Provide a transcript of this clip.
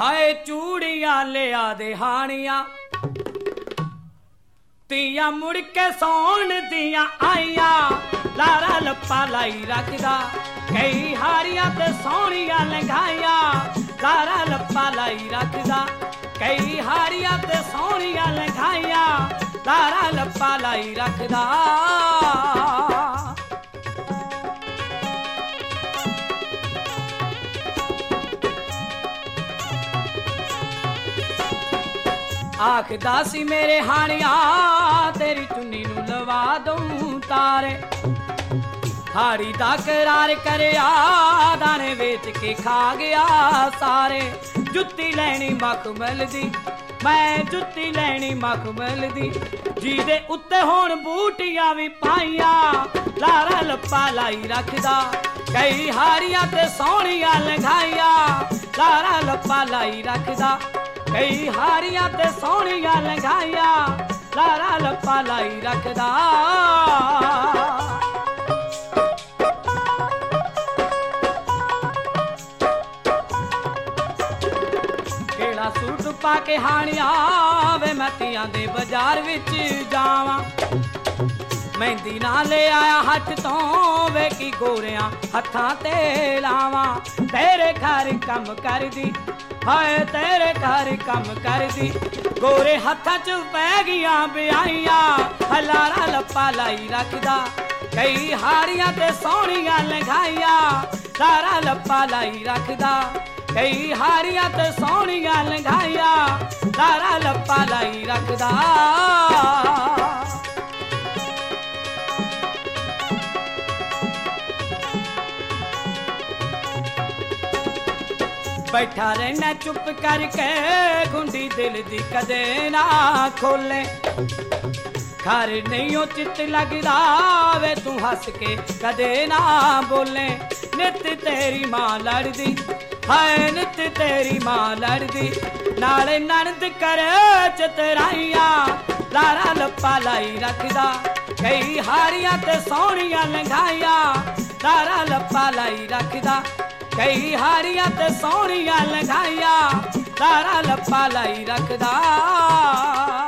हाय चूड़ियां लिया दे हानियां तिया मुड़ के सौन दिया आईया लारा लप्पा लाई रखदा कई हारियां ते सोहणियां लंघाइया लारा लप्पा लाई रखदा कई हारियां ते सोहणियां लंघाइया लारा लप्पा लाई रखदा आखदा सी मेरे हानिया तेरी चुन्नी नू लवा दूं तारे हाड़ी दा करार करया दाने वेच के खा गया सारे जुत्ती लैनी मखमल दी मैं जुत्ती लैनी मखमल दी जीदे उत्ते होण बूटियां भी पाइया लारा लप्पा लाई रखदा कई हारियां ते सोहणियां लंघाइया लारा लप्पा लाई रखदा कई हारियां ते सोहणियां लंघाइया लारा लप्पा लाई रखदा केड़ा सूट पा के हानिया वे मैं तियां दे बाजार विच जावां मेहंदी ना ले आया हट तो वे की गोरियां हत्थां ते लावां तेरे घर कम कर दी हाय तेरे घर कम कर दी गोरे हत्थां च पै गियां ब्याहियां लारा लप्पा लाई रखदा कई हारियां ते सोहणियां लंघाइया लारा लप्पा लाई रखदा कई हारियां ते सोहणियां लंघाइया लारा लप्पा लाई रखदा बैठा रहना चुप करके गुंडी दिल दी कदे ना खोले घर नहीं ओ चित लगदा वे तू हस के कदे ना बोले नित तेरी मां लड़दी हाय नित तेरी मां लड़दी नाले ननद करे चतराइया लारा लप्पा लाई रखदा कई हारियां ते सोहणियां लंघाइया लारा लप्पा लाई रखदा कई हारियां ते सोहणियां लंघाइया लारा लप्पा लाई रखदा